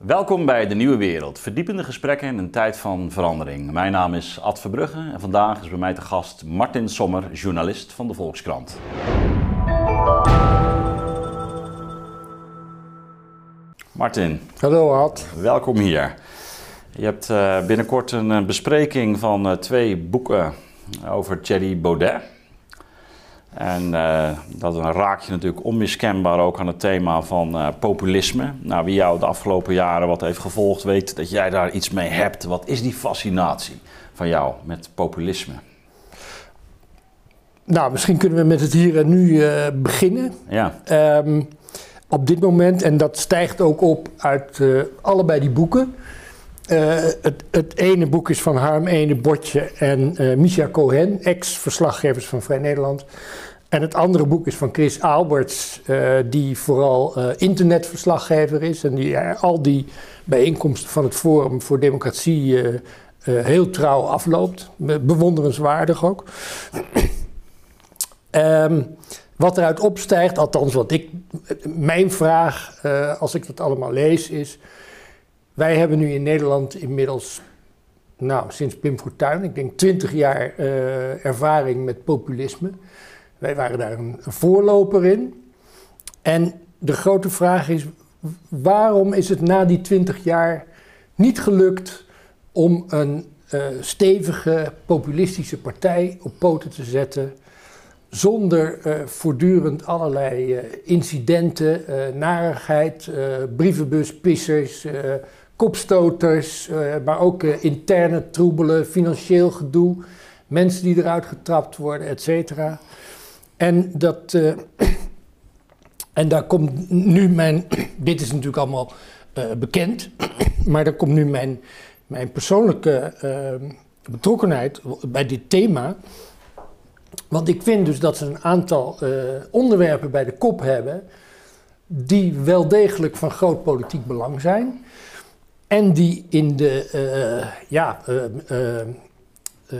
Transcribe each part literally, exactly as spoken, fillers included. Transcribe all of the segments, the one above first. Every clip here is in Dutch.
Welkom bij De Nieuwe Wereld, verdiepende gesprekken in een tijd van verandering. Mijn naam is Ad Verbrugge en vandaag is bij mij te gast Martin Sommer, journalist van de Volkskrant. Martin. Hallo Ad. Welkom hier. Je hebt uh, binnenkort een bespreking van uh, twee boeken over Thierry Baudet. En uh, dat raak je natuurlijk onmiskenbaar ook aan het thema van uh, populisme. Nou, wie jou de afgelopen jaren wat heeft gevolgd, weet dat jij daar iets mee hebt. Wat is die fascinatie van jou met populisme? Nou, misschien kunnen we met het hier en nu uh, beginnen. Ja. Um, op dit moment, en dat stijgt ook op uit uh, allebei die boeken. Uh, het, het ene boek is van Harm Ene Botje en uh, Misha Cohen, ex-verslaggevers van Vrij Nederland. En het andere boek is van Chris Alberts, uh, die vooral uh, internetverslaggever is. En die uh, al die bijeenkomsten van het Forum voor Democratie uh, uh, heel trouw afloopt. Bewonderenswaardig ook. um, wat eruit opstijgt, althans wat ik, mijn vraag uh, als ik dat allemaal lees is... Wij hebben nu in Nederland inmiddels, nou sinds Pim Fortuyn, ik denk twintig jaar uh, ervaring met populisme. Wij waren daar een, een voorloper in. En de grote vraag is, waarom is het na die twintig jaar niet gelukt om een uh, stevige populistische partij op poten te zetten, zonder uh, voortdurend allerlei uh, incidenten, uh, narigheid, uh, brievenbuspissers, uh, kopstoters, uh, maar ook uh, interne troebelen, financieel gedoe, mensen die eruit getrapt worden, et cetera. En dat, uh, en daar komt nu mijn, dit is natuurlijk allemaal uh, bekend, maar daar komt nu mijn, mijn persoonlijke uh, betrokkenheid bij dit thema. Want ik vind dus dat ze een aantal uh, onderwerpen bij de kop hebben die wel degelijk van groot politiek belang zijn. En die in de, uh, ja, uh, uh, uh,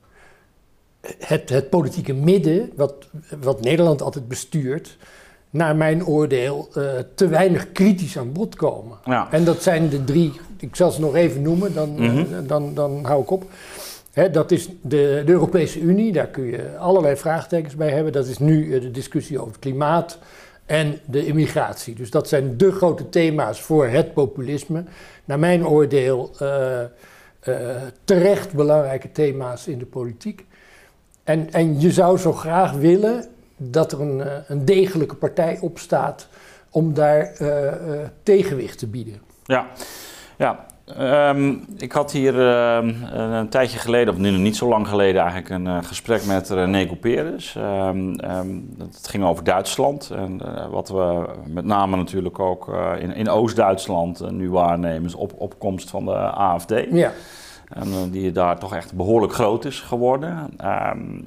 het, het politieke midden, wat, wat Nederland altijd bestuurt, naar mijn oordeel uh, te weinig kritisch aan bod komen. Ja. En dat zijn de drie, ik zal ze nog even noemen, dan, mm-hmm. uh, dan, dan hou ik op. He, dat is de, de Europese Unie, daar kun je allerlei vraagtekens bij hebben. Dat is nu uh, de discussie over het klimaat en de immigratie. Dus dat zijn de grote thema's voor het populisme. Naar mijn oordeel uh, uh, terecht belangrijke thema's in de politiek. En, en je zou zo graag willen dat er een, uh, een degelijke partij opstaat om daar uh, uh, tegenwicht te bieden. Ja, ja. Um, ik had hier uh, een tijdje geleden, of nu nog niet zo lang geleden eigenlijk, een uh, gesprek met René Couperus. Um, um, het ging over Duitsland en uh, wat we met name natuurlijk ook uh, in, in Oost-Duitsland uh, nu waarnemen is op opkomst van de A F D. Ja. En uh, die daar toch echt behoorlijk groot is geworden. Um,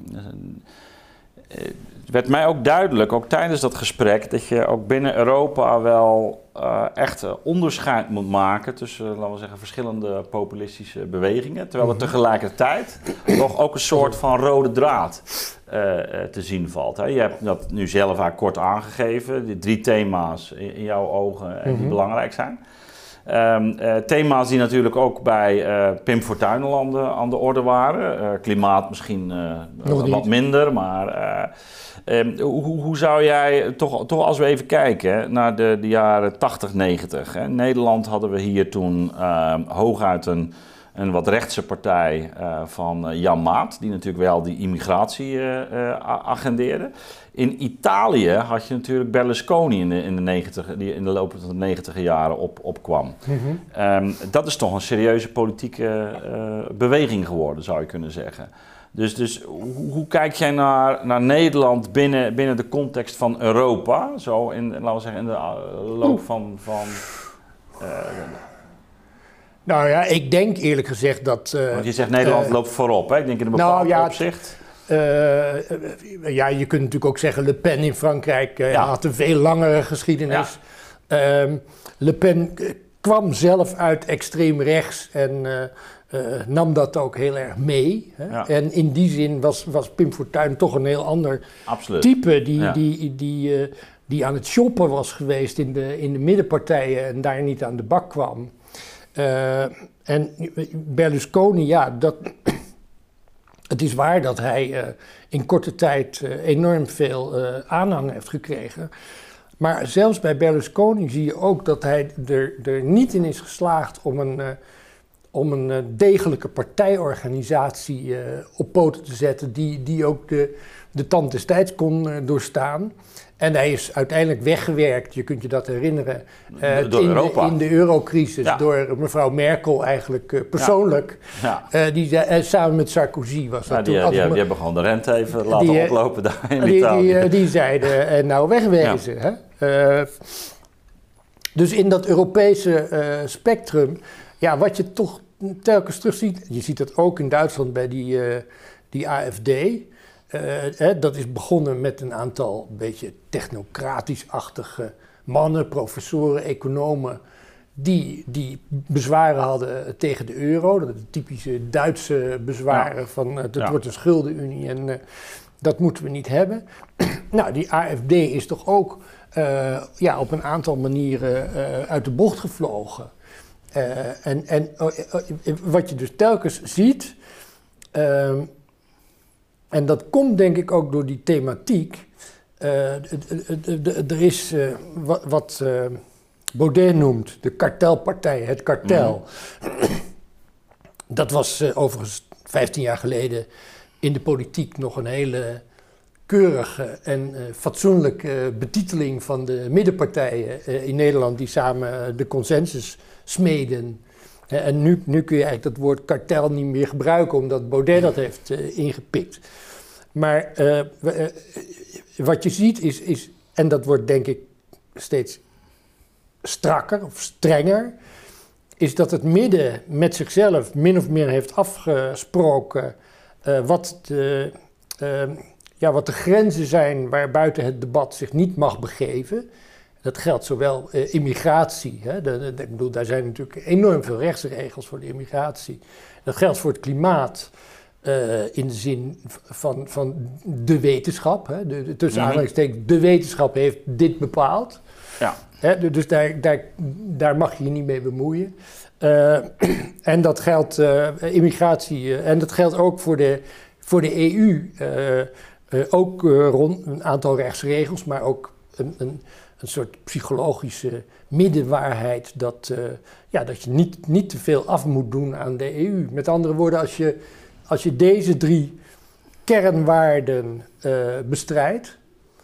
Het werd mij ook duidelijk, ook tijdens dat gesprek, dat je ook binnen Europa wel uh, echt onderscheid moet maken tussen, laten we zeggen, verschillende populistische bewegingen. Terwijl er tegelijkertijd nog ook een soort van rode draad uh, te zien valt. Hè. Je hebt dat nu zelf eigenlijk kort aangegeven, die drie thema's in, in jouw ogen uh, die mm-hmm. belangrijk zijn. Um, uh, thema's die natuurlijk ook bij uh, Pim Fortuyn al aan de, aan de orde waren. Uh, klimaat misschien uh, wat minder, maar uh, um, hoe, hoe zou jij, toch, toch als we even kijken naar de, de jaren tachtig, negentig. Hè? In Nederland hadden we hier toen uh, hooguit een, een wat rechtse partij uh, van uh, Jan Maat, die natuurlijk wel die immigratie uh, uh, agendeerde. In Italië had je natuurlijk Berlusconi in de, in de, negentig, die in de loop van de negentiger jaren op, opkwam. Mm-hmm. Um, dat is toch een serieuze politieke uh, beweging geworden, zou je kunnen zeggen. Dus, dus hoe, hoe kijk jij naar, naar Nederland binnen, binnen de context van Europa? Zo in, laten we zeggen, in de uh, loop van... van uh, nou ja, ik denk eerlijk gezegd dat... Uh, want je zegt Nederland uh, loopt voorop, hè? Ik denk in een bepaald nou, ja, opzicht... Uh, ja, je kunt natuurlijk ook zeggen Le Pen in Frankrijk uh, ja. had een veel langere geschiedenis. Ja. Uh, Le Pen kwam zelf uit extreem rechts en uh, uh, nam dat ook heel erg mee. Hè? Ja. En in die zin was, was Pim Fortuyn toch een heel ander Absoluut. type die, ja. die, die uh, die aan het shoppen was geweest in de, in de middenpartijen en daar niet aan de bak kwam. Uh, en Berlusconi, ja, dat, het is waar dat hij uh, in korte tijd uh, enorm veel uh, aanhang heeft gekregen. Maar zelfs bij Berlusconi zie je ook dat hij er, er niet in is geslaagd om een, uh, om een uh, degelijke partijorganisatie uh, op poten te zetten die, die ook de, de tand des tijds kon uh, doorstaan. En hij is uiteindelijk weggewerkt, je kunt je dat herinneren, uh, door in, Europa. De, in de eurocrisis Ja. door mevrouw Merkel eigenlijk uh, persoonlijk. Ja. Uh, die, uh, samen met Sarkozy was dat Ja, die, toen. die, die hebben gewoon de rente even laten die, oplopen daar in die, Italië. Die, uh, die zeiden, uh, nou wegwezen. Ja. Hè? Uh, dus in dat Europese uh, spectrum, ja, wat je toch telkens terugziet, je ziet dat ook in Duitsland bij die, uh, die A F D. Uh, hè, dat is begonnen met een aantal een beetje technocratisch-achtige mannen, professoren, economen, die, die bezwaren hadden tegen de euro. Dat de typische Duitse bezwaren ja. van het ja. wordt een schuldenunie en uh, dat moeten we niet hebben. Nou, die A F D is toch ook uh, ja, op een aantal manieren uh, uit de bocht gevlogen. Uh, en en uh, uh, wat je dus telkens ziet, uh, en dat komt denk ik ook door die thematiek. Uh, er is uh, wat, wat uh, Baudet noemt de kartelpartij, het kartel. Mm. Dat was uh, overigens vijftien jaar geleden in de politiek nog een hele keurige en uh, fatsoenlijke betiteling van de middenpartijen uh, in Nederland die samen de consensus smeden. Uh, en nu, nu kun je eigenlijk dat woord kartel niet meer gebruiken omdat Baudet dat heeft uh, ingepikt. Maar uh, uh, wat je ziet is, is, en dat wordt denk ik steeds strakker of strenger, is dat het midden met zichzelf min of meer heeft afgesproken uh, wat, de, uh, ja, wat de grenzen zijn waarbuiten het debat zich niet mag begeven. Dat geldt zowel uh, immigratie, hè, de, de, de, ik bedoel, daar zijn natuurlijk enorm veel rechtsregels voor de immigratie. Dat geldt voor het klimaat. Uh, in de zin van, van de wetenschap, hè, de, de, tussen aanhalingstekens, de wetenschap heeft dit bepaald. Ja. Hè, dus daar, daar, daar mag je je niet mee bemoeien. Uh, en dat geldt, uh, immigratie, uh, en dat geldt ook voor de, voor de E U. Uh, uh, ook uh, rond een aantal rechtsregels, maar ook een, een, een soort psychologische middenwaarheid dat, uh, ja, dat je niet, niet te veel af moet doen aan de E U. Met andere woorden, als je Als je deze drie kernwaarden uh, bestrijdt,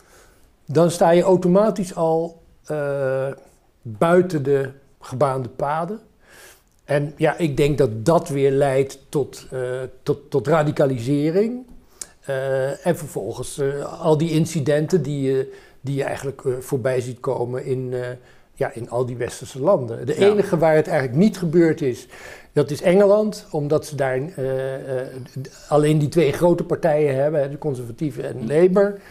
dan sta je automatisch al uh, buiten de gebaande paden. En ja, ik denk dat dat weer leidt tot, uh, tot, tot radicalisering. Uh, en vervolgens uh, al die incidenten die, uh, die je eigenlijk uh, voorbij ziet komen in, uh, ja, in al die westerse landen. De ja. enige waar het eigenlijk niet gebeurd is, dat is Engeland, omdat ze daar uh, uh, alleen die twee grote partijen hebben, de conservatieven en Labour.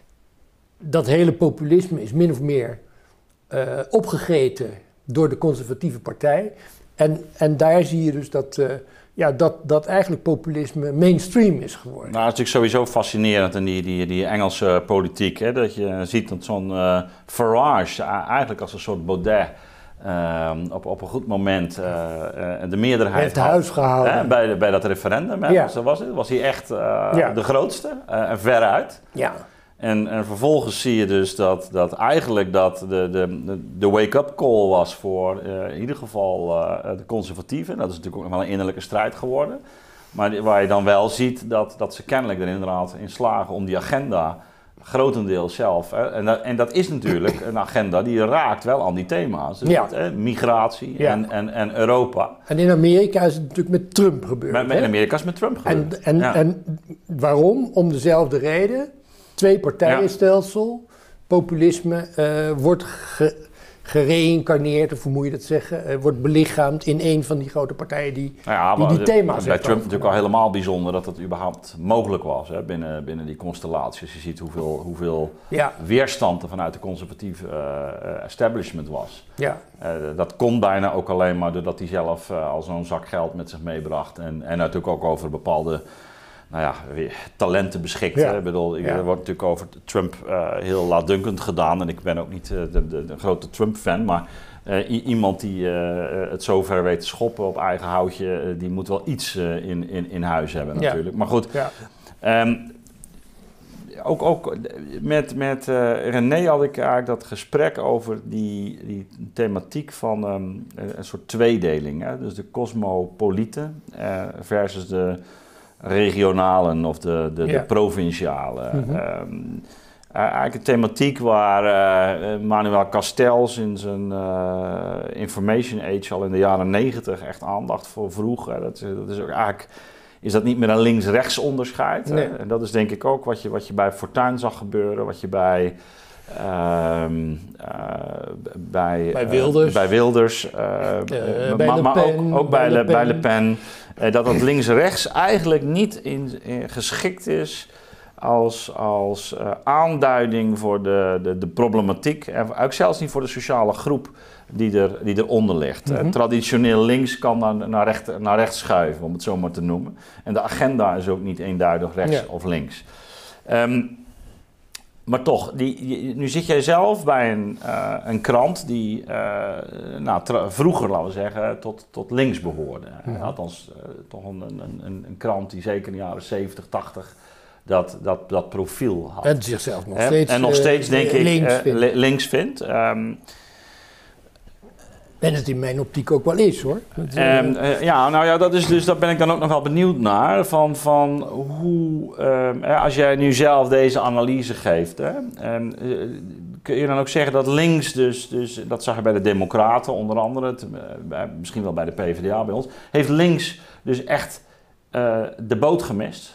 Dat hele populisme is min of meer uh, opgegeten door de conservatieve partij. En, en daar zie je dus dat, uh, ja, dat, dat eigenlijk populisme mainstream is geworden. Nou, het is natuurlijk sowieso fascinerend in die, die, die Engelse politiek. Hè, dat je ziet dat zo'n uh, Farage eigenlijk als een soort Baudet Uh, op, op een goed moment uh, uh, de meerderheid heeft huis gehouden. Hè, bij, de, bij dat referendum. Hè, ja. Zo was het. Was hij echt uh, ja. de grootste uh, en veruit. Ja. En, en vervolgens zie je dus dat, dat eigenlijk dat de, de, de wake-up call was voor uh, in ieder geval uh, de conservatieven. Dat is natuurlijk ook nog wel een innerlijke strijd geworden. Maar die, waar je dan wel ziet dat, dat ze kennelijk er inderdaad in slagen om die agenda grotendeels zelf. Hè. En, dat, en dat is natuurlijk een agenda die raakt wel aan die thema's. Dus ja. dat, hè, migratie ja. en, en, en Europa. En in Amerika is het natuurlijk met Trump gebeurd. Met, met, in Amerika is het met Trump gebeurd. En, en, ja. en waarom? Om dezelfde reden. Twee partijenstelsel. Ja. Populisme uh, wordt ge, gereïncarneerd, of hoe moet je dat zeggen, uh, wordt belichaamd in een van die grote partijen die ja, die, die de, thema's bij Trump natuurlijk al helemaal bijzonder dat het überhaupt mogelijk was hè, binnen, binnen die constellaties. Je ziet hoeveel, hoeveel ja. weerstand er vanuit de conservatieve uh, establishment was. Ja. Uh, dat kon bijna ook alleen maar doordat hij zelf uh, al zo'n zak geld met zich meebracht en, en natuurlijk ook over bepaalde nou ja, weer talenten beschikt. Ja. Ik bedoel, Ja. er wordt natuurlijk over Trump uh, heel laatdunkend gedaan. En ik ben ook niet uh, de, de, de grote Trump-fan, maar uh, i- iemand die uh, het zover weet te schoppen op eigen houtje, uh, die moet wel iets uh, in, in, in huis hebben natuurlijk. Ja. Maar goed, ja. um, ook, ook met, met uh, René had ik eigenlijk dat gesprek over die, die thematiek van um, een soort tweedeling. Hè? Dus de cosmopolieten uh, versus de regionalen of de, de, ja. de provinciale. Mm-hmm. um, eigenlijk een thematiek waar uh, Manuel Castells in zijn uh, Information Age al in de jaren negentig echt aandacht voor vroeg. Hè? Dat, dat is ook eigenlijk... Is dat niet meer een links-rechts onderscheid? Nee. En dat is denk ik ook wat je, wat je bij Fortuyn zag gebeuren, wat je bij, uh, uh, bij, bij Wilders, uh, bij, Wilders uh, uh, bij maar, maar ook, ook bij, bij, Le, bij Le Pen, uh, dat dat links-rechts eigenlijk niet in, in geschikt is als, als uh, aanduiding voor de, de, de problematiek en ook zelfs niet voor de sociale groep die, er, die eronder ligt. Mm-hmm. Uh, traditioneel links kan naar, naar, recht, naar rechts schuiven, om het zo maar te noemen. En de agenda is ook niet eenduidig rechts ja. of links. Um, maar toch, die, nu zit jij zelf bij een, uh, een krant die uh, nou, tra- vroeger, laten we zeggen, tot, tot links behoorde. Mm-hmm. Althans, uh, toch een, een, een, een krant die zeker in de jaren zeventig, tachtig... Dat, dat, dat profiel had. En zichzelf nog steeds, en nog steeds denk uh, ik links uh, vindt. links vindt. Um, en het in mijn optiek ook wel is, hoor. Dat, uh, um, uh, ja, nou ja, dat is dus, daar ben ik dan ook nog wel benieuwd naar. Van, van hoe, um, als jij nu zelf deze analyse geeft, hè, um, uh, kun je dan ook zeggen dat links, dus, dus dat zag je bij de Democraten onder andere, te, uh, bij, misschien wel bij de P v d A bij ons, heeft links dus echt uh, de boot gemist?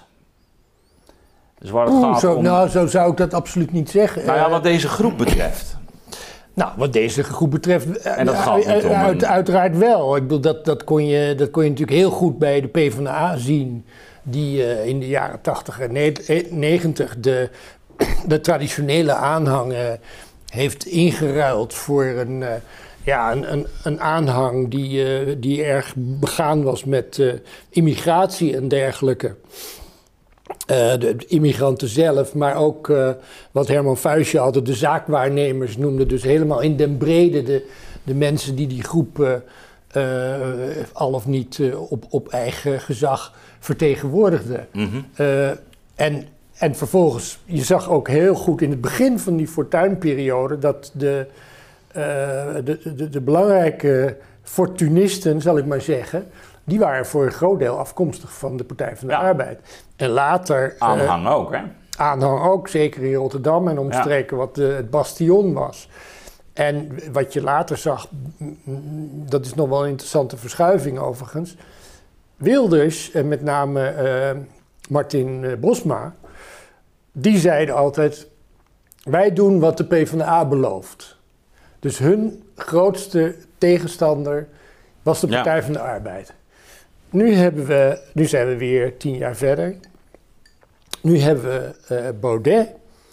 Dus waar het Oeh, gaat zo, om... Nou, zo zou ik dat absoluut niet zeggen. Nou ja, wat deze groep betreft. Nou, wat deze groep betreft, en dat gaat niet om uit, een... uiteraard wel. Ik bedoel, dat, dat, kon je, dat kon je natuurlijk heel goed bij de PvdA zien, die uh, in de jaren tachtig en negentig de, de traditionele aanhang uh, heeft ingeruild voor een, uh, ja, een, een, een aanhang die, uh, die erg begaan was met uh, immigratie en dergelijke. Uh, de, de immigranten zelf, maar ook uh, wat Herman Fuisje altijd de zaakwaarnemers noemde. Dus helemaal in den brede de, de mensen die die groep uh, uh, al of niet uh, op, op eigen gezag vertegenwoordigden. Mm-hmm. Uh, en, en vervolgens, je zag ook heel goed in het begin van die Fortuyn-periode dat de, uh, de, de, de belangrijke fortunisten, zal ik maar zeggen, die waren voor een groot deel afkomstig van de Partij van de ja. Arbeid. En later... Aanhang uh, ook, hè? Aanhang ook, zeker in Rotterdam en omstreken ja. wat uh, het bastion was. En wat je later zag, dat is nog wel een interessante verschuiving overigens. Wilders, en met name uh, Martin uh, Bosma, die zeiden altijd, wij doen wat de PvdA belooft. Dus hun grootste tegenstander was de Partij ja. van de Arbeid. Nu, hebben we, nu zijn we weer tien jaar verder. Nu hebben we uh, Baudet.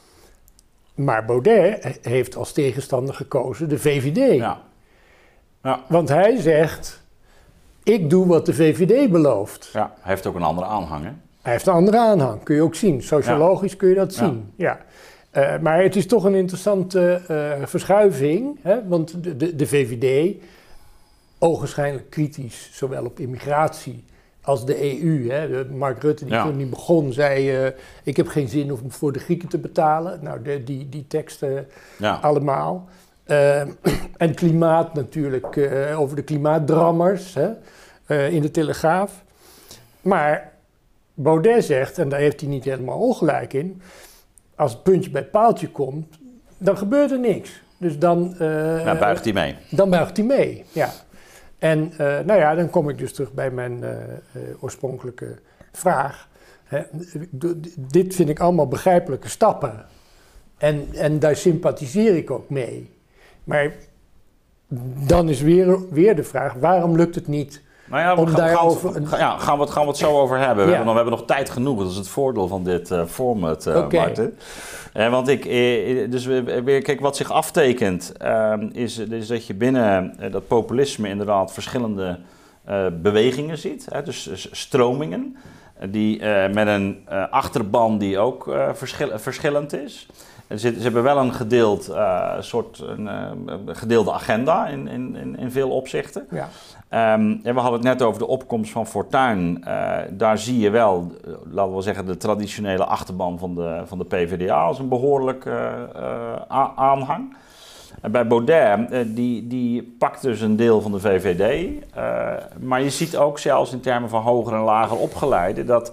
Maar Baudet heeft als tegenstander gekozen de V V D. Ja. Ja. Want hij zegt, ik doe wat de V V D belooft. Ja, hij heeft ook een andere aanhang, hè? Hij heeft een andere aanhang, kun je ook zien. Sociologisch ja. kun je dat zien, ja. ja. Uh, maar het is toch een interessante uh, verschuiving. Hè? Want de, de, de V V D... ogenschijnlijk kritisch, zowel op immigratie als de E U. Hè. Mark Rutte, die ja. toen niet begon, zei... Uh, ik heb geen zin om voor de Grieken te betalen. Nou, de, die, die teksten ja. allemaal. Uh, en klimaat natuurlijk, uh, over de klimaatdrammers hè, uh, in de Telegraaf. Maar Baudet zegt, en daar heeft hij niet helemaal ongelijk in... als het puntje bij het paaltje komt, dan gebeurt er niks. Dus dan... Uh, ja, buigt hij mee. Dan buigt hij mee, ja. En uh, nou ja, dan kom ik dus terug bij mijn uh, uh, oorspronkelijke vraag. Hè, dit vind ik allemaal begrijpelijke stappen. En, en daar sympathiseer ik ook mee. Maar dan is weer, weer de vraag, waarom lukt het niet nou ja, we om gaan, daarover... Gaan, ja, gaan, we het, gaan we het zo over hebben. We, ja. hebben, nog, we hebben nog tijd genoeg, dat is het voordeel van dit uh, format, uh, okay. Martin. Eh, want ik, eh, dus weer, kijk, wat zich aftekent, uh, is, is dat je binnen uh, dat populisme inderdaad verschillende uh, bewegingen ziet, hè, dus stromingen. Die, uh, met een uh, achterban die ook uh, verschil, verschillend is. Ze, ze hebben wel een gedeeld, uh, soort een, uh, gedeelde agenda in, in, in veel opzichten. Ja. Um, en we hadden het net over de opkomst van Fortuyn. Uh, daar zie je wel, uh, laten we zeggen, de traditionele achterban van de, van de P V D A als een behoorlijk uh, uh, aanhang. En bij Baudet, uh, die, die pakt dus een deel van de V V D. Uh, maar je ziet ook zelfs in termen van hoger en lager opgeleiden dat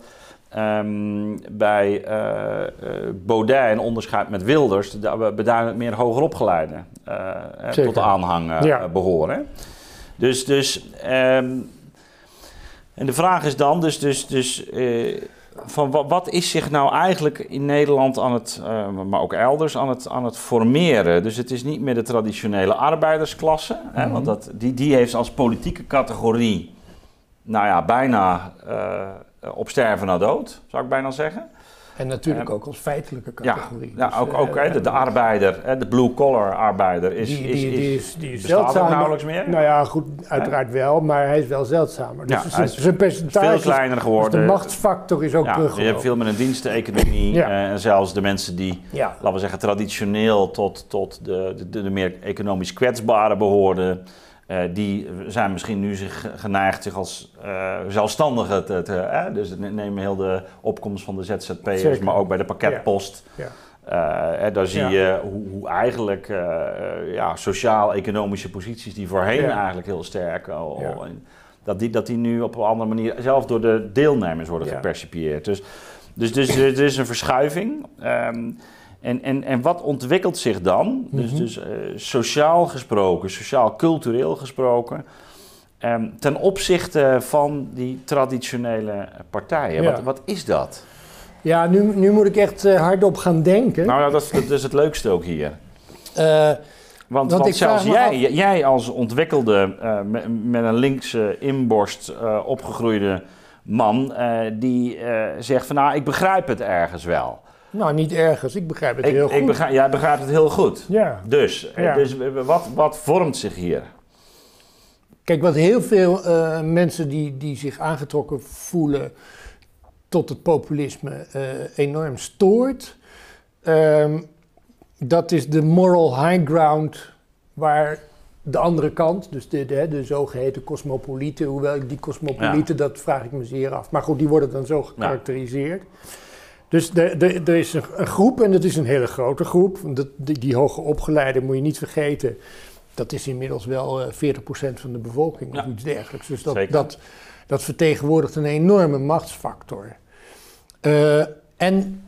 um, bij uh, uh, Baudet in onderscheid met Wilders beduidend meer hoger opgeleiden uh, tot de aanhang uh, ja. behoren. Dus, dus um, en de vraag is dan, dus, dus, dus uh, van wat, wat is zich nou eigenlijk in Nederland aan het, uh, maar ook elders, aan het, aan het formeren? Dus het is niet meer de traditionele arbeidersklasse, hè, mm-hmm. want dat, die, die heeft als politieke categorie, nou ja, bijna uh, op sterven na dood, zou ik bijna zeggen. En natuurlijk uh, ook als feitelijke categorie. Ja, dus, ja ook, ook uh, de, de arbeider, de blue-collar arbeider is, die, is, is, die, die is, die is bestaat zeldzamer. nauwelijks meer. Nou ja, goed, uiteraard wel, maar hij is wel zeldzamer. Dus ja, zijn, is zijn percentage veel kleiner geworden. Dus de machtsfactor is ook ja, teruggelopen. Je hebt veel met een diensteconomie ja. uh, en zelfs de mensen die, ja. laten we zeggen, traditioneel tot, tot de, de, de meer economisch kwetsbare behoorden. Uh, die zijn misschien nu zich geneigd zich als uh, zelfstandigen te... te eh? Dus neem heel de opkomst van de Z Z P'ers, Zeker. Maar ook bij de pakketpost. Ja. Ja. Uh, eh, daar zie ja. je hoe, hoe eigenlijk uh, ja, sociaal-economische posities die voorheen ja. eigenlijk heel sterk... Al, ja. dat, die, dat die nu op een andere manier zelf door de deelnemers worden ja. gepercipieerd. Dus, dus, dus er is een verschuiving... Um, En, en, en wat ontwikkelt zich dan, mm-hmm. dus, dus uh, sociaal gesproken, sociaal-cultureel gesproken, um, ten opzichte van die traditionele partijen? Ja. Wat, wat is dat? Ja, nu, nu moet ik echt uh, hardop gaan denken. Nou, nou dat, is, dat is het leukste ook hier. Uh, want want zelfs jij, af... jij als ontwikkelde, uh, met, met een linkse inborst uh, opgegroeide man, uh, die uh, zegt van nou, ik begrijp het ergens wel. Nou, niet ergens. Ik begrijp het ik, heel goed. Ik begrijp, jij begrijpt het heel goed. Ja. Dus, ja. dus wat, wat vormt zich hier? Kijk, wat heel veel uh, mensen die, die zich aangetrokken voelen tot het populisme uh, enorm stoort, um, dat is de moral high ground waar de andere kant, dus de, de, de zogeheten cosmopolieten, hoewel ik die cosmopolieten, ja. dat vraag ik me zeer af. Maar goed, die worden dan zo gekarakteriseerd. Ja. Dus er, er, er is een, een groep, en dat is een hele grote groep. Dat, die, die hoge opgeleiden moet je niet vergeten. Dat is inmiddels wel uh, veertig procent van de bevolking ja. of iets dergelijks. Dus dat, dat, dat vertegenwoordigt een enorme machtsfactor. Uh, en...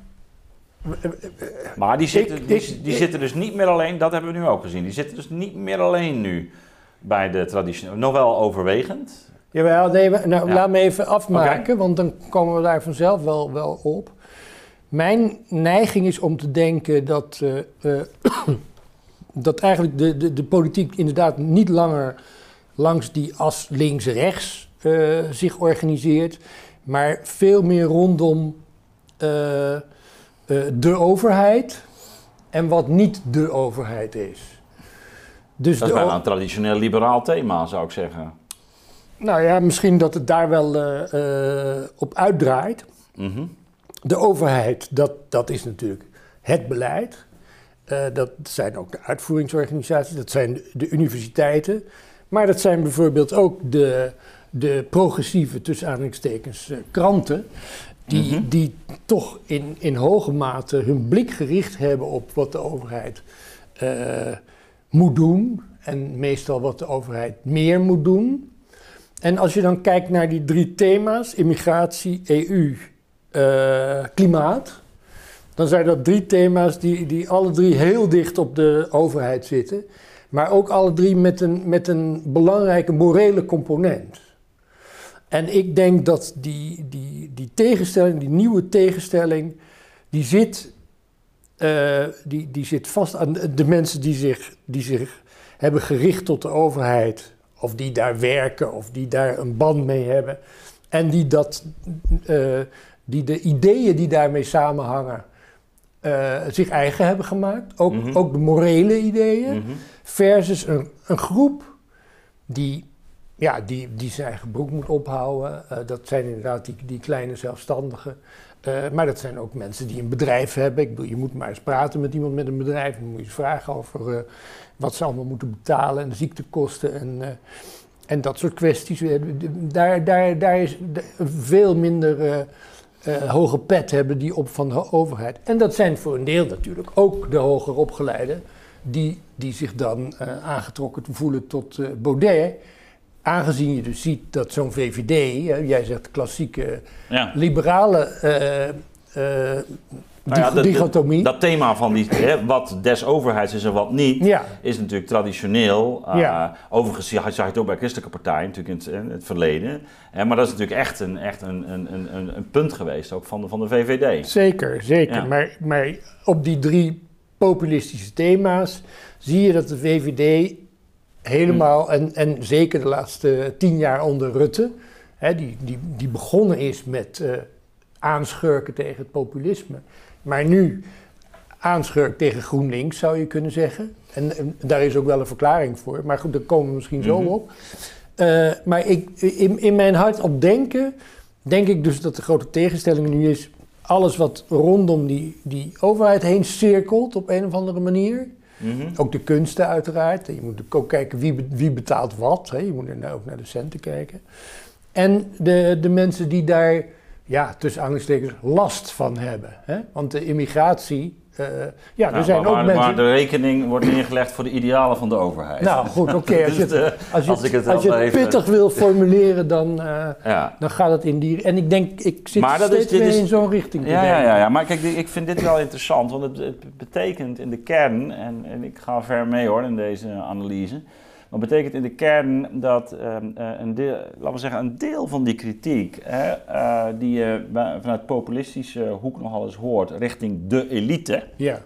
Maar die zitten, ik, die, die ik, zitten dus niet meer alleen, dat hebben we nu ook gezien. Die zitten dus niet meer alleen nu bij de traditionele, nog wel overwegend. Jawel, nee, nou, ja. laat me even afmaken, okay. want dan komen we daar vanzelf wel, wel op. Mijn neiging is om te denken dat, uh, uh, dat eigenlijk de, de, de politiek inderdaad niet langer langs die as links-rechts uh, zich organiseert, maar veel meer rondom uh, uh, de overheid en wat niet de overheid is. Dus dat is de bijna o- een traditioneel liberaal thema, zou ik zeggen. Nou ja, misschien dat het daar wel uh, uh, op uitdraait. Mm-hmm. De overheid, dat, dat is natuurlijk het beleid. Uh, dat zijn ook de uitvoeringsorganisaties, dat zijn de, de universiteiten. Maar dat zijn bijvoorbeeld ook de, de progressieve, tussen aanhalingstekens, uh, kranten. Die, mm-hmm. die toch in, in hoge mate hun blik gericht hebben op wat de overheid uh, moet doen. En meestal wat de overheid meer moet doen. En als je dan kijkt naar die drie thema's, immigratie, E U... Uh, klimaat, dan zijn dat drie thema's die, die alle drie heel dicht op de overheid zitten, maar ook alle drie met een, met een belangrijke morele component. En ik denk dat die, die, die tegenstelling, die nieuwe tegenstelling, die zit, uh, die, die zit vast aan de, de mensen die zich, die zich hebben gericht tot de overheid, of die daar werken, of die daar een band mee hebben, en die dat... Uh, die de ideeën die daarmee samenhangen uh, zich eigen hebben gemaakt. Ook, mm-hmm. ook de morele ideeën. Mm-hmm. Versus een, een groep die ja, die, die zijn eigen broek moet ophouden. Uh, dat zijn inderdaad die, die kleine zelfstandigen. Uh, maar dat zijn ook mensen die een bedrijf hebben. Ik bedoel, je moet maar eens praten met iemand met een bedrijf. Dan moet je eens vragen over uh, wat ze allemaal moeten betalen en de ziektekosten en, uh, en dat soort kwesties. Daar, daar, daar is veel minder uh, uh, hoge pet hebben die op van de overheid. En dat zijn voor een deel natuurlijk ook de hoger opgeleiden die, die zich dan uh, aangetrokken voelen tot uh, Baudet. Aangezien je dus ziet dat zo'n V V D, hè, jij zegt klassieke ja. liberale uh, uh, nou ja, dat, dichotomie. Dat, dat thema van die, hè, wat des overheids is en wat niet, ja. is natuurlijk traditioneel. Uh, ja. Overigens zag je het ook bij christelijke partijen natuurlijk in het, in het verleden. Hè, maar dat is natuurlijk echt een, echt een, een, een, een punt geweest ook van de, van de V V D. Zeker, zeker. Ja. Maar, maar op die drie populistische thema's zie je dat de V V D helemaal, hmm. en, en zeker de laatste tien jaar onder Rutte, hè, die, die, die begonnen is met uh, aanschurken tegen het populisme, maar nu aanschurkt tegen GroenLinks, zou je kunnen zeggen. En, en daar is ook wel een verklaring voor, maar goed, daar komen we misschien zo mm-hmm. op. Uh, maar ik, in, in mijn hart op denken, denk ik dus dat de grote tegenstelling nu is, alles wat rondom die, die overheid heen cirkelt op een of andere manier. Mm-hmm. Ook de kunsten uiteraard. Je moet ook kijken wie, wie betaalt wat. Hè. Je moet er ook naar de centen kijken. En de, de mensen die daar, ja, tussen aanhalingstekens, last van hebben. Hè. Want de immigratie, uh, ja, nou, er zijn maar, ook maar, mensen... Maar de rekening wordt neergelegd voor de idealen van de overheid. Nou goed, oké. Okay, als je het, als je als het, als je het even... pittig wil formuleren, dan, uh, ja. dan gaat het in die... En ik denk, ik zit maar steeds is, meer is, in zo'n richting te ja, denken. Ja, ja, ja, maar kijk, ik vind dit wel interessant, want het, het betekent in de kern, en, en ik ga ver mee hoor in deze analyse, maar het betekent in de kern dat um, een, deel, laten we zeggen, een deel van die kritiek, hè, uh, die je uh, vanuit populistische hoek nogal eens hoort, richting de elite. Ja.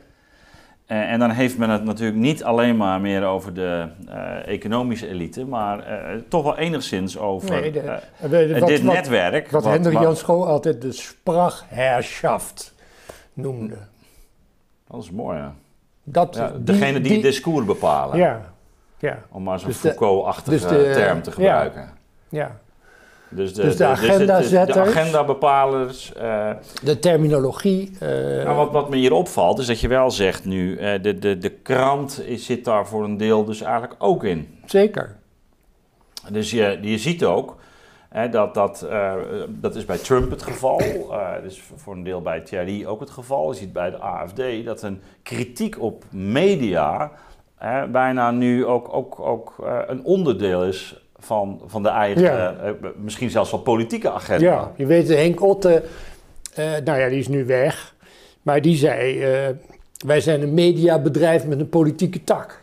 Uh, en dan heeft men het natuurlijk niet alleen maar meer over de uh, economische elite, maar uh, toch wel enigszins over nee, de, uh, de, de, wat, dit wat, netwerk. Wat, wat Hendrik Jan Schoo altijd de Sprachherrschaft noemde. Dat is mooi, ja. Dat, ja degene die, die het discours bepalen. Ja. Ja. Om maar zo'n dus Foucault-achtige dus term te gebruiken. Ja. ja. Dus de, dus de agendazetters. De agendabepalers. Uh, de terminologie. Uh, nou, wat, wat me hier opvalt is dat je wel zegt nu, uh, de, de, de krant is, zit daar voor een deel dus eigenlijk ook in. Zeker. Dus je, je ziet ook, hè, dat, dat, uh, dat is bij Trump het geval. Uh, dat is voor een deel bij Thierry ook het geval. Je ziet bij de A F D dat een kritiek op media uh, bijna nu ook, ook, ook uh, een onderdeel is van, van de eigen, ja. uh, misschien zelfs wel politieke agenda. Ja, je weet, Henk Otte, uh, nou ja, die is nu weg, maar die zei, uh, wij zijn een mediabedrijf met een politieke tak.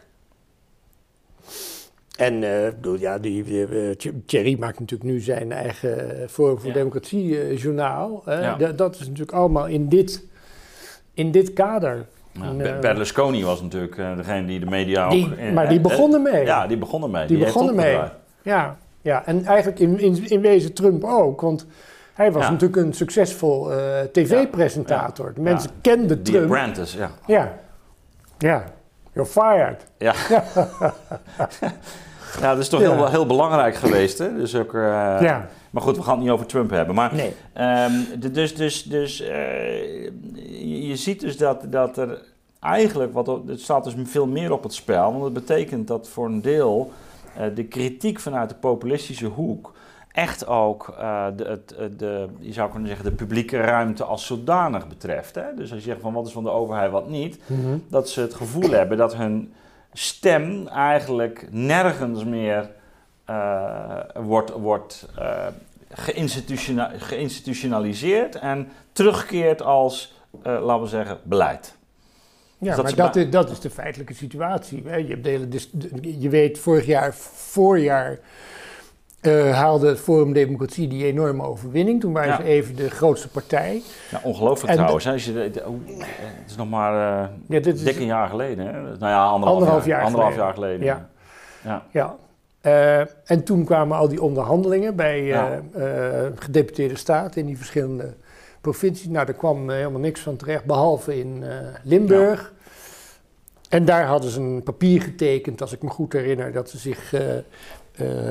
En uh, bedoel, ja, die, uh, Thierry maakt natuurlijk nu zijn eigen Forum voor ja. Democratie uh, journaal. Uh, ja. d- dat is natuurlijk allemaal in dit, in dit kader. Ja, uh, Berlusconi was natuurlijk uh, degene die de media die, ook... In, maar die begonnen mee. Ja, die begonnen mee. Die, die begonnen mee. Ja, ja, en eigenlijk in, in, in wezen Trump ook, want hij was ja. natuurlijk een succesvol uh, tv-presentator. Ja. De mensen ja. kenden The Trump. The Apprentice, ja. Ja, ja. You're fired. Ja. Ja, dat is toch ja. heel, heel belangrijk geweest, hè? Dus ook, uh, ja. Maar goed, we gaan het niet over Trump hebben. Maar, nee. um, dus dus, dus uh, je, je ziet dus dat, dat er eigenlijk, wat, het staat dus veel meer op het spel. Want het betekent dat voor een deel uh, de kritiek vanuit de populistische hoek echt ook uh, de, de, de, je zou kunnen zeggen, de publieke ruimte als zodanig betreft. Hè? Dus als je zegt van wat is van de overheid, wat niet. Mm-hmm. Dat ze het gevoel hebben dat hun stem eigenlijk nergens meer uh, wordt, wordt uh, geïnstitutiona- geïnstitutionaliseerd en terugkeert als, uh, laten we zeggen, beleid. Ja, dus dat maar dat, ba- is, dat is de feitelijke situatie. Hè? Je, hebt de hele dis- je weet, vorig jaar, voorjaar, uh, haalde het Forum Democratie die enorme overwinning. Toen waren ja. ze even de grootste partij. Ja, ongelooflijk en trouwens. Hè? Als je de, de, oh, het is nog maar uh, ja, dit is dik een jaar geleden. Hè? Nou ja, anderhalf, anderhalf jaar, jaar, anderhalf geleden. jaar geleden. Ja. Ja. ja. Uh, en toen kwamen al die onderhandelingen bij uh, ja. uh, gedeputeerde staten in die verschillende provincies. Nou, daar kwam uh, helemaal niks van terecht, behalve in uh, Limburg. Ja. En daar hadden ze een papier getekend, als ik me goed herinner, dat ze zich uh, uh,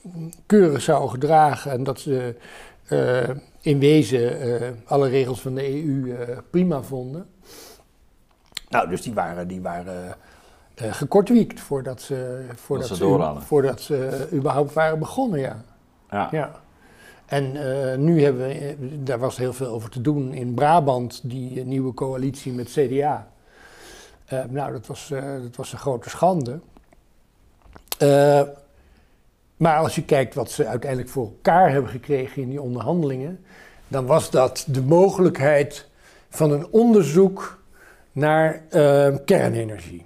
keurig zouden gedragen en dat ze uh, in wezen uh, alle regels van de E U uh, prima vonden. Nou, dus die waren, die waren uh, gekortwiekt voordat ze, voordat, ze, ze, u, voordat ze überhaupt waren begonnen, ja. Ja. ja. En uh, nu hebben we, daar was heel veel over te doen in Brabant, die nieuwe coalitie met C D A. Uh, nou, dat was, uh, dat was een grote schande. Uh, maar als je kijkt wat ze uiteindelijk voor elkaar hebben gekregen in die onderhandelingen, dan was dat de mogelijkheid van een onderzoek naar uh, kernenergie.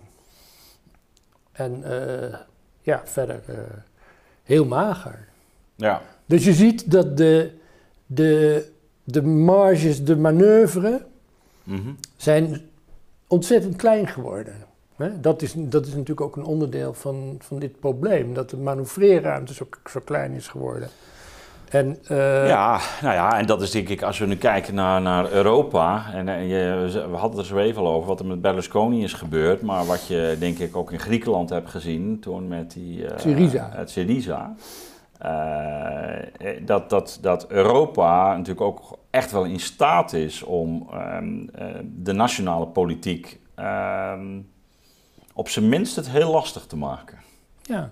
En uh, ja, verder uh, heel mager. Ja. Dus je ziet dat de, de, de marges de manoeuvre mm-hmm. zijn ontzettend klein geworden. Hè? Dat is, dat is natuurlijk ook een onderdeel van, van dit probleem, dat de manoeuvreerruimte zo, zo klein is geworden. En, uh... Ja, nou ja, en dat is denk ik, als we nu kijken naar, naar Europa, en, en je, we hadden het er zo even al over wat er met Berlusconi is gebeurd, maar wat je denk ik ook in Griekenland hebt gezien toen met die, uh, Syriza. het Syriza. Uh, dat, dat, dat Europa natuurlijk ook echt wel in staat is om um, uh, de nationale politiek um, op zijn minst het heel lastig te maken. Ja.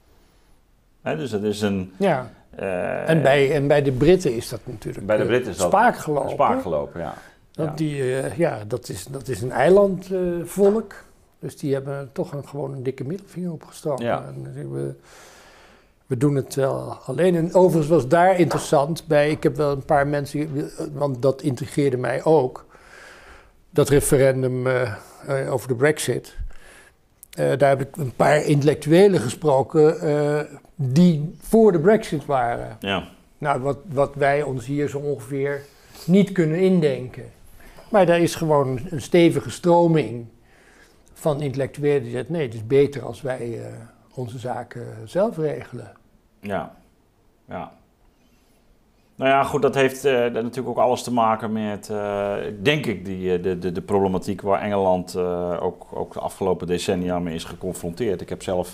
He, dus het is een... Ja. Uh, en, bij, en bij de Britten is dat natuurlijk bij de Britten is dat spaak gelopen. Spaak gelopen, ja. Dat, ja. Die, uh, ja, dat, is, dat is een eilandvolk, uh, dus die hebben toch een, gewoon een dikke middelvinger opgestoken. Ja. En, we, we doen het wel alleen. En overigens was daar interessant bij, ik heb wel een paar mensen, want dat intrigeerde mij ook, dat referendum uh, uh, over de Brexit. Uh, daar heb ik een paar intellectuelen gesproken uh, die voor de Brexit waren. Ja. Nou, wat, wat wij ons hier zo ongeveer niet kunnen indenken. Maar daar is gewoon een stevige stroming van intellectuelen die zegt, nee, het is beter als wij uh, onze zaken zelf regelen. Ja, ja. Nou ja, goed, dat heeft uh, natuurlijk ook alles te maken met, uh, denk ik, die, de, de, de problematiek waar Engeland uh, ook, ook de afgelopen decennia mee is geconfronteerd. Ik heb zelf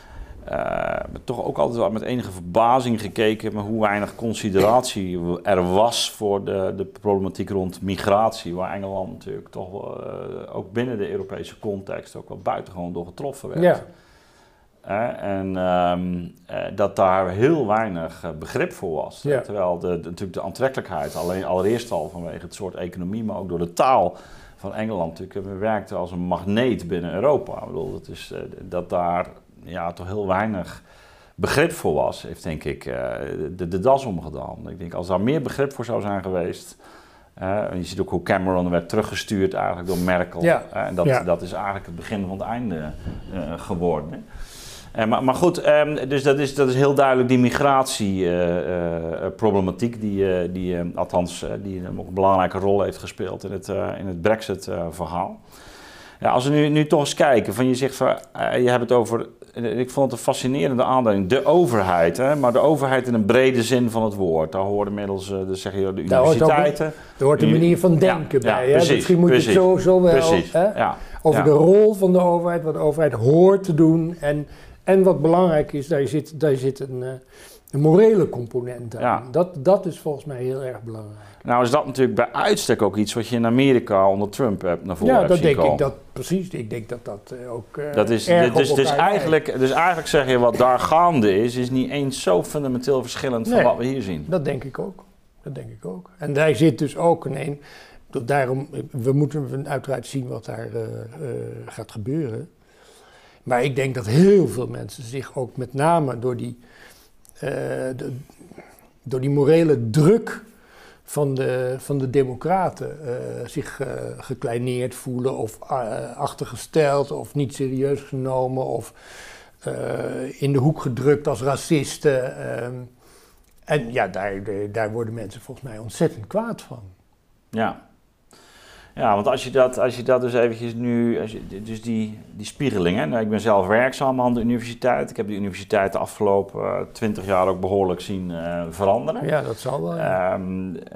uh, toch ook altijd wel met enige verbazing gekeken met hoe weinig consideratie er was voor de, de problematiek rond migratie, waar Engeland natuurlijk toch uh, ook binnen de Europese context ook wel buitengewoon door getroffen werd. Ja. Uh, en um, uh, dat daar heel weinig uh, begrip voor was. Ja. Terwijl de, de, natuurlijk de aantrekkelijkheid, alleen, allereerst al vanwege het soort economie, maar ook door de taal van Engeland natuurlijk werkte als een magneet binnen Europa. Ik bedoel, dat, is, uh, dat daar ja, toch heel weinig begrip voor was, heeft denk ik uh, de, de das omgedaan. Ik denk als daar meer begrip voor zou zijn geweest. Uh, je ziet ook hoe Cameron werd teruggestuurd eigenlijk door Merkel. Ja. Uh, en dat, ja. dat is eigenlijk het begin van het einde uh, geworden. Hè. Uh, maar, maar goed, um, dus dat is, dat is heel duidelijk die migratieproblematiek, uh, uh, die, uh, die uh, althans uh, die uh, ook een belangrijke rol heeft gespeeld in het, uh, in het Brexit-verhaal. Uh, ja, als we nu, nu toch eens kijken, van je zegt van, uh, je hebt het over, uh, ik vond het een fascinerende aanduiding, de overheid, hè, maar de overheid in een brede zin van het woord. Daar horen inmiddels, uh, dus zeg je, de universiteiten. Daar hoort een manier van denken ja, bij. Ja, precies, Misschien moet precies, je het zo, zo wel precies, hè, ja, over ja. de rol van de overheid, wat de overheid hoort te doen. En, en wat belangrijk is, daar zit, daar zit een, een morele component aan. Ja. Dat, dat is volgens mij heel erg belangrijk. Nou is dat natuurlijk bij uitstek ook iets wat je in Amerika onder Trump hebt naar voren Ja, hebt dat zien denk komen. ik dat precies. Ik denk dat dat uh, ook uh, dat is, erg dus, op dus, elkaar eigenlijk, dus eigenlijk zeg je wat daar gaande is, is niet eens zo fundamenteel verschillend van Nee, wat we hier zien. Dat denk ik ook. Dat denk ik ook. En daar zit dus ook een een. Daarom, we moeten uiteraard zien wat daar uh, uh, gaat gebeuren. Maar ik denk dat heel veel mensen zich ook met name door die, uh, de, door die morele druk van de, van de democraten uh, zich uh, gekleineerd voelen of uh, achtergesteld of niet serieus genomen of uh, in de hoek gedrukt als racisten. Uh, en ja, daar, daar worden mensen volgens mij ontzettend kwaad van. Ja. Ja, want als je dat, als je dat dus eventjes nu, als je, dus die, die spiegeling, hè? Nou, ik ben zelf werkzaam aan de universiteit. Ik heb de universiteit de afgelopen twintig uh, jaar ook behoorlijk zien uh, veranderen. Ja, dat zal wel. Ja. Um, uh,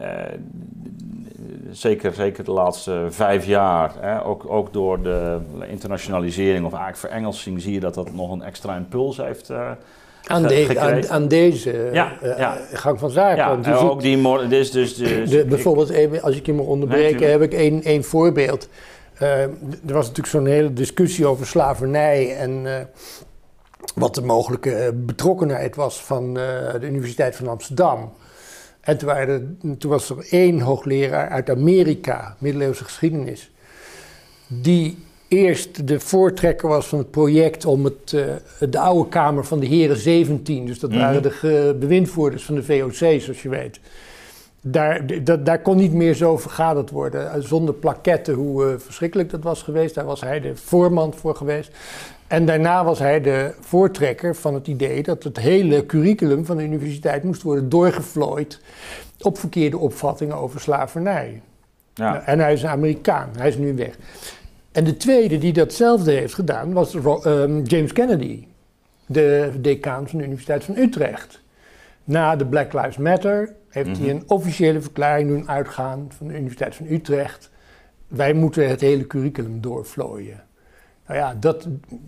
zeker, zeker de laatste vijf jaar, hè? Ook, ook door de internationalisering of eigenlijk verengelsing zie je dat dat nog een extra impuls heeft uh, Aan, de, aan, aan deze ja, uh, ja. gang van zaken. Ja, Want en ziet, ook die... Dus, dus, dus, de, bijvoorbeeld, even, als ik je mag onderbreken, nee, heb ik één, één voorbeeld. Uh, er was natuurlijk zo'n hele discussie over slavernij en uh, wat de mogelijke betrokkenheid was van uh, de Universiteit van Amsterdam. En toen, waren er, toen was er één hoogleraar uit Amerika, middeleeuwse geschiedenis, die eerst de voortrekker was van het project om het, uh, de oude Kamer van de Heren zeventien, dus dat mm-hmm. waren de bewindvoerders van de V O C, zoals je weet. Daar, dat, daar kon niet meer zo vergaderd worden, zonder plaketten, hoe uh, verschrikkelijk dat was geweest. Daar was hij de voorman voor geweest. En daarna was hij de voortrekker van het idee dat het hele curriculum van de universiteit moest worden doorgevlooid op verkeerde opvattingen over slavernij. Ja. En hij is een Amerikaan, hij is nu weg. En de tweede die datzelfde heeft gedaan was um, James Kennedy, de decaan van de Universiteit van Utrecht. Na de Black Lives Matter heeft mm-hmm. hij een officiële verklaring doen uitgaan van de Universiteit van Utrecht. Wij moeten het hele curriculum doorvlooien. Nou ja, dat,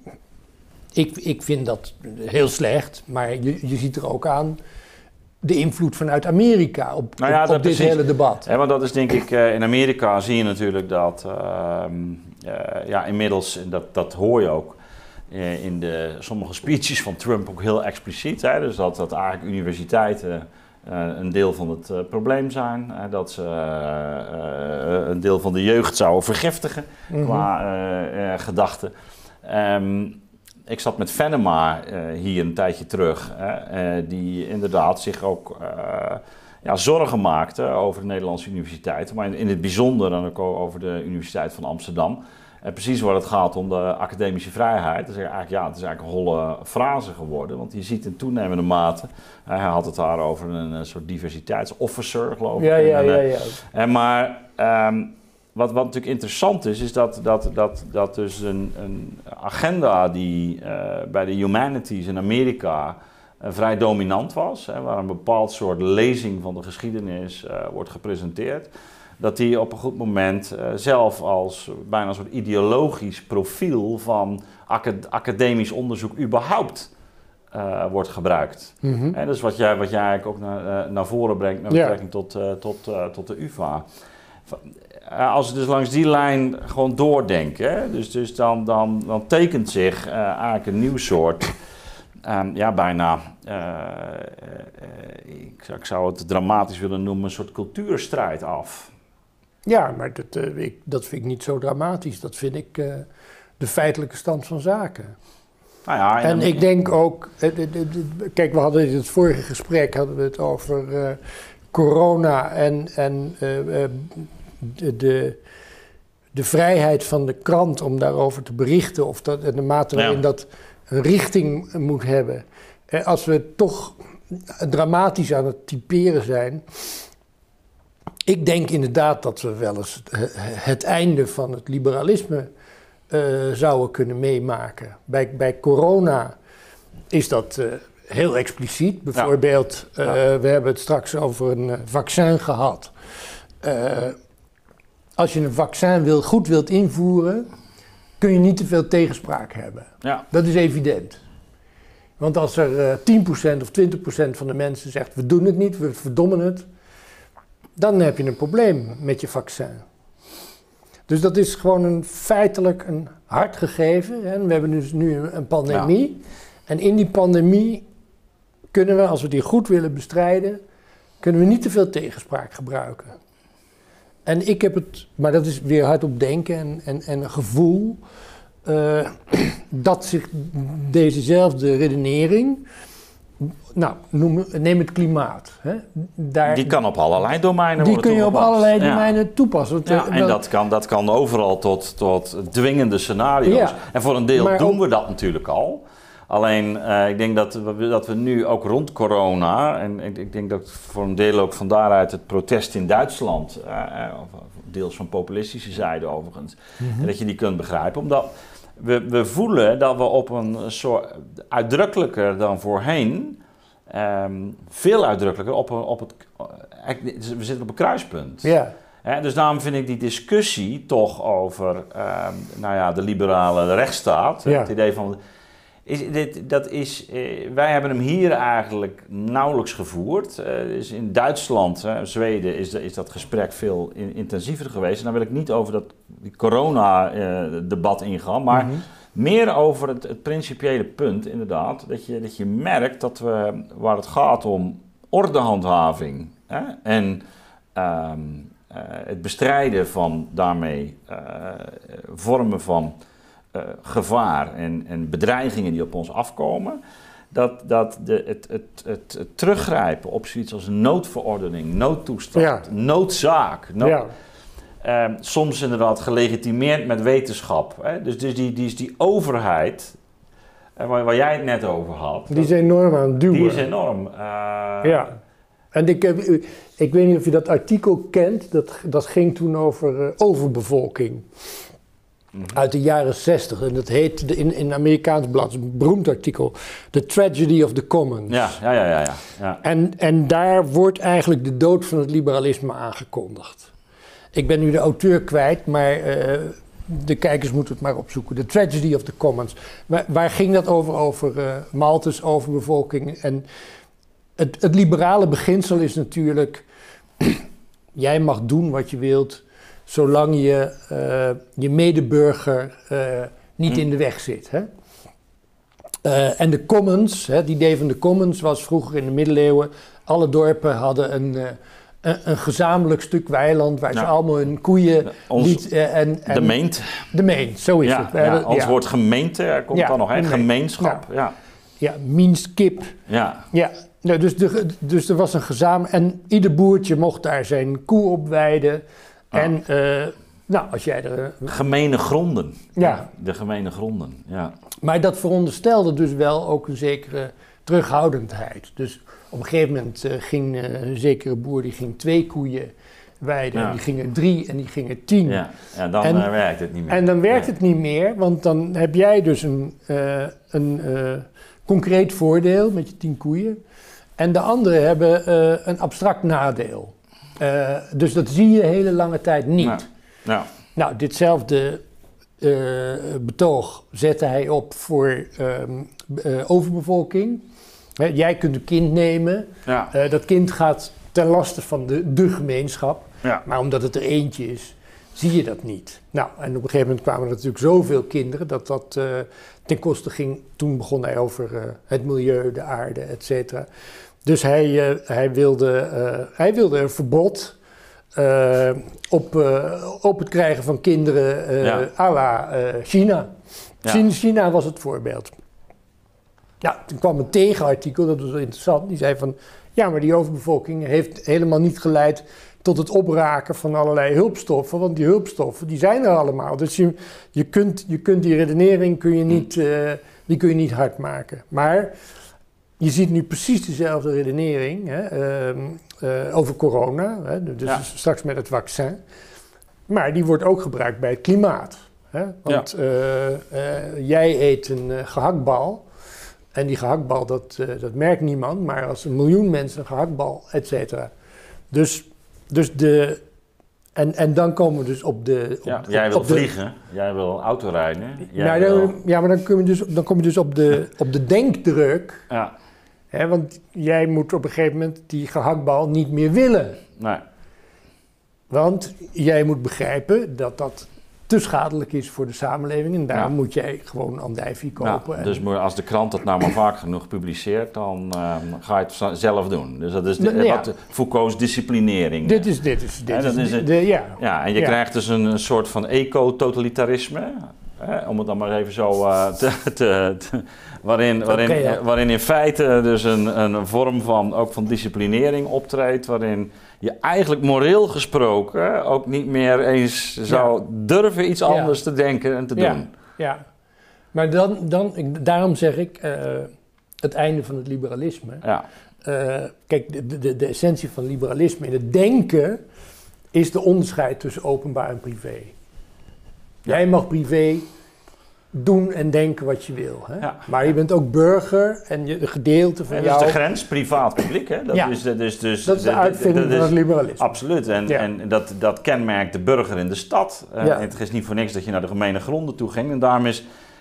ik, ik vind dat heel slecht, maar je, je ziet er ook aan de invloed vanuit Amerika op, nou ja, op, op dit precies. hele debat. Ja, want dat is denk ik, uh, in Amerika zie je natuurlijk dat, uh, uh, ja inmiddels, dat, dat hoor je ook uh, in de, sommige speeches van Trump ook heel expliciet. Hè, dus dat, dat eigenlijk universiteiten uh, een deel van het uh, probleem zijn. Uh, dat ze uh, uh, een deel van de jeugd zouden vergiftigen mm-hmm. qua uh, uh, gedachten. Um, Ik zat met Venema uh, hier een tijdje terug, uh, die inderdaad zich ook uh, ja, zorgen maakte over de Nederlandse universiteiten, maar in, in het bijzonder dan ook over de Universiteit van Amsterdam. En precies waar het gaat om de academische vrijheid, dat is eigenlijk, ja, het is eigenlijk een holle frase geworden, want je ziet in toenemende mate, uh, hij had het daar over een, een soort diversiteitsofficer, geloof ik. Ja, ja, en, ja. ja. En maar... Um, Wat, wat natuurlijk interessant is, is dat, dat, dat, dat dus een, een agenda die uh, bij de humanities in Amerika uh, vrij dominant was, hè, waar een bepaald soort lezing van de geschiedenis uh, wordt gepresenteerd, dat die op een goed moment uh, zelf als bijna een soort ideologisch profiel van acad- academisch onderzoek überhaupt uh, wordt gebruikt. Mm-hmm. Hè, dat is wat jij, wat jij eigenlijk ook naar, uh, naar voren brengt met betrekking ja. tot, uh, tot, uh, tot de U vA. Als we dus langs die lijn gewoon doordenken, hè? Dus, dus dan, dan, dan tekent zich uh, eigenlijk een nieuw soort, um, ja bijna, uh, uh, ik, zou, ik zou het dramatisch willen noemen, een soort cultuurstrijd af. Ja, maar dat, uh, ik, dat vind ik niet zo dramatisch. Dat vind ik uh, de feitelijke stand van zaken. Nou ja, en, en dan, ik denk ook, uh, de, de, de, kijk, we hadden in het vorige gesprek hadden we het over uh, corona en, en uh, uh, De, de, de vrijheid van de krant om daarover te berichten of dat, de mate waarin ja. dat een richting moet hebben. Als we toch dramatisch aan het typeren zijn, ik denk inderdaad dat we wel eens het einde van het liberalisme uh, zouden kunnen meemaken. Bij, bij corona is dat uh, heel expliciet. Bijvoorbeeld, ja. Uh, ja. we hebben het straks over een uh, vaccin gehad. Uh, Als je een vaccin wil, goed wilt invoeren, kun je niet te veel tegenspraak hebben. Ja. Dat is evident. Want als er uh, tien procent of twintig procent van de mensen zegt, we doen het niet, we verdommen het, dan heb je een probleem met je vaccin. Dus dat is gewoon een feitelijk een hard gegeven. Hè? We hebben dus nu een pandemie. Ja. En in die pandemie kunnen we, als we die goed willen bestrijden, kunnen we niet te veel tegenspraak gebruiken. En ik heb het, maar dat is weer hardop denken en, en, en een gevoel, uh, dat zich dezezelfde redenering, nou, noem, neem het klimaat. Hè, daar, die kan op allerlei domeinen die worden kun je toegepast. op allerlei domeinen ja. toepassen. Ja, en dat kan, dat kan overal tot, tot dwingende scenario's. Ja, en voor een deel doen ook, we dat natuurlijk al. Alleen, uh, ik denk dat we, dat we nu ook rond corona, en ik, ik denk dat voor een deel ook van daaruit het protest in Duitsland, uh, of deels van populistische zijde overigens, mm-hmm. dat je die kunt begrijpen. Omdat we, we voelen dat we op een soort, uitdrukkelijker dan voorheen, um, veel uitdrukkelijker, op, een, op het, uh, we zitten op een kruispunt. Yeah. He, dus daarom vind ik die discussie toch over uh, nou ja, de liberale rechtsstaat, ja. het idee van... is dit, dat is, uh, wij hebben hem hier eigenlijk nauwelijks gevoerd. Uh, dus in Duitsland, uh, Zweden, is, is dat gesprek veel in, intensiever geweest. En dan wil ik niet over dat corona-debat uh, ingaan, maar mm-hmm. meer over het, het principiële punt, inderdaad. Dat je, dat je merkt dat we, waar het gaat om ordehandhaving hè, en um, uh, het bestrijden van daarmee uh, vormen van uh, gevaar en, en bedreigingen die op ons afkomen, dat, dat de, het, het, het, het teruggrijpen op zoiets als een noodverordening, noodtoestand, ja. noodzaak, nood, ja. uh, soms inderdaad gelegitimeerd met wetenschap. Hè? Dus, dus die, die, die overheid, uh, waar, waar jij het net over had, die is enorm aan het duwen. Die is enorm. Uh, ja. En ik, ik weet niet of je dat artikel kent, dat, dat ging toen over uh, overbevolking. Mm-hmm. Uit de jaren zestig. En dat heet in, in een Amerikaans blad, een beroemd artikel, The Tragedy of the Commons. Ja, ja, ja. ja, ja. ja. En, en daar wordt eigenlijk de dood van het liberalisme aangekondigd. Ik ben nu de auteur kwijt, maar uh, de kijkers moeten het maar opzoeken. The Tragedy of the Commons. Waar, waar ging dat over? Over uh, Malthus, overbevolking en... Het, het liberale beginsel is natuurlijk, jij mag doen wat je wilt, zolang je uh, je medeburger uh, niet hm. in de weg zit. Hè? Uh, en de commons, hè, het idee van de commons was vroeger in de middeleeuwen, alle dorpen hadden een, uh, een, een gezamenlijk stuk weiland waar ja. ze allemaal hun koeien... Ons, liet, uh, en, en, de meent. De meent, zo is ja, het. Ja, als ja. woord gemeente komt ja, dan nog, hè? Gemeenschap. Ja, ja. ja minskip. Ja. ja. Nou, dus, de, dus er was een gezamenlijk... En ieder boertje mocht daar zijn koe op weiden. Oh. En uh, nou, als jij er... Uh, gemene gronden. Ja. De gemene gronden, ja. Maar dat veronderstelde dus wel ook een zekere terughoudendheid. Dus op een gegeven moment uh, ging uh, een zekere boer, die ging twee koeien weiden. Ja. En die gingen drie en die gingen tien. Ja, ja dan en, uh, werkt het niet meer. En dan werkt nee. het niet meer, want dan heb jij dus een, uh, een uh, concreet voordeel met je tien koeien. En de anderen hebben uh, een abstract nadeel. Uh, dus dat zie je hele lange tijd niet. Ja. Ja. Nou, ditzelfde uh, betoog zette hij op voor um, uh, overbevolking. He, jij kunt een kind nemen. Ja. Uh, dat kind gaat ten laste van de, de gemeenschap. Ja. Maar omdat het er eentje is, zie je dat niet. Nou, en op een gegeven moment kwamen er natuurlijk zoveel kinderen dat dat uh, ten koste ging. Toen begon hij over uh, het milieu, de aarde, et cetera. Dus hij, uh, hij, wilde, uh, hij wilde een verbod uh, op, uh, op het krijgen van kinderen uh, ja. à la uh, China. Ja. China was het voorbeeld. Ja, toen kwam een tegenartikel, dat was wel interessant. Die zei van, ja, maar die overbevolking heeft helemaal niet geleid tot het opraken van allerlei hulpstoffen. Want die hulpstoffen, die zijn er allemaal. Dus je, je, kunt, je kunt die redenering kun je niet, uh, die kun je niet hard maken. Maar... Je ziet nu precies dezelfde redenering hè, uh, uh, over corona, hè, dus ja. straks met het vaccin. Maar die wordt ook gebruikt bij het klimaat. Hè? Want ja. uh, uh, jij eet een uh, gehaktbal en die gehaktbal, dat, uh, dat merkt niemand. Maar als een miljoen mensen een gehaktbal, et cetera. Dus, dus de... En, en dan komen we dus op de... Op, ja, jij wil op vliegen, de, jij wil autorijden. Jij nou, wil... dan, ja, maar dan kom je dus, dan kom je dus op, de, op de denkdruk. Ja. Hè, want jij moet op een gegeven moment die gehaktbal niet meer willen. Nee. Want jij moet begrijpen dat dat te schadelijk is voor de samenleving. En daarom ja. moet jij gewoon andijvie kopen. Ja, dus en... als de krant dat nou maar vaak genoeg publiceert, dan uh, ga je het zelf doen. Dus dat is de, ja. wat Foucault's disciplinering. Dit is, dit is, dit ja, is, is de, de, ja. ja, en je ja. krijgt dus een, een soort van eco-totalitarisme. Hè, om het dan maar even zo uh, te, te, te... Waarin, waarin, okay, ja. waarin in feite dus een, een vorm van, ook van disciplinering optreedt, waarin je eigenlijk moreel gesproken ook niet meer eens zou ja. durven iets anders ja. te denken en te ja. doen. Ja, maar dan, dan, daarom zeg ik uh, het einde van het liberalisme. Ja. Uh, kijk, de, de, de essentie van liberalisme in het denken is de onderscheid tussen openbaar en privé. Ja. Jij mag privé doen en denken wat je wil. Hè? Ja. Maar je bent ook burger en je, een gedeelte van ja, jou... Dat is de grens, privaat-publiek. Hè? Dat, ja. is, dat, is dus, dat is de, de uitvinding dat is, van het liberalisme. Absoluut. En, ja. en dat, dat kenmerkt de burger in de stad. Uh, ja. Het is niet voor niks dat je naar de gemene gronden toe ging. En daarom is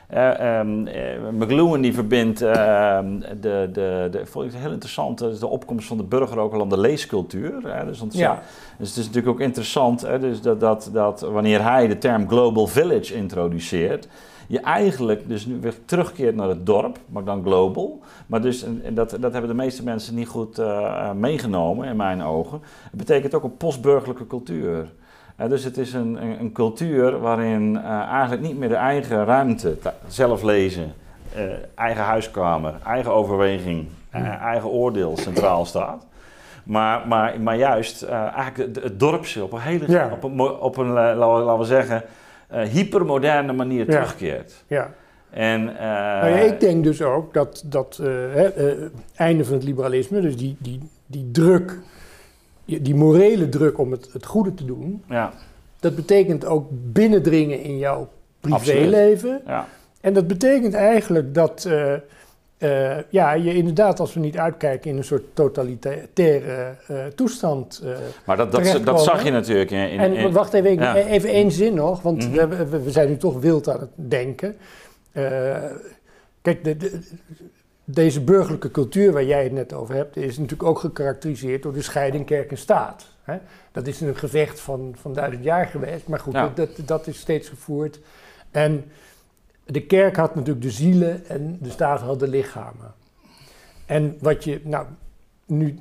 Uh, um, uh, McLuhan die verbindt uh, de, de, de, vond ik het heel interessant, uh, de opkomst van de burger ook al aan de leescultuur. Hè? Dus, want, ja. dus het is natuurlijk ook interessant hè? Dus dat, dat, dat wanneer hij de term Global Village introduceert, je eigenlijk dus nu weer terugkeert naar het dorp, maar dan global. Maar dus, en dat, dat hebben de meeste mensen niet goed uh, meegenomen in mijn ogen. Het betekent ook een postburgerlijke cultuur. Uh, dus het is een, een, een cultuur waarin uh, eigenlijk niet meer de eigen ruimte, zelf lezen, uh, eigen huiskamer, eigen overweging, uh, eigen oordeel centraal staat. Maar, maar, maar juist uh, eigenlijk het, het dorpse op een hele, ja. op een, op een uh, laten we zeggen, uh, hypermoderne manier ja. terugkeert. Ja. En, uh, nou ja, ik denk dus ook dat het uh, uh, einde van het liberalisme, dus die, die, die druk, die morele druk om het, het goede te doen, ja. dat betekent ook binnendringen in jouw privéleven. Ja. En dat betekent eigenlijk dat uh, uh, ja, je inderdaad, als we niet uitkijken, in een soort totalitaire uh, toestand uh, Maar dat, dat, dat zag je natuurlijk in... in en wacht even, ja. even één zin nog, want mm-hmm. we, we, we zijn nu toch wild aan het denken. Uh, kijk, de, de, deze burgerlijke cultuur waar jij het net over hebt, is natuurlijk ook gekarakteriseerd door de scheiding kerk en staat. Hè? Dat is een gevecht van, van duizend jaar geweest, maar goed, ja. dat, dat is steeds gevoerd. En de kerk had natuurlijk de zielen en de staat had de lichamen. En wat je nou nu,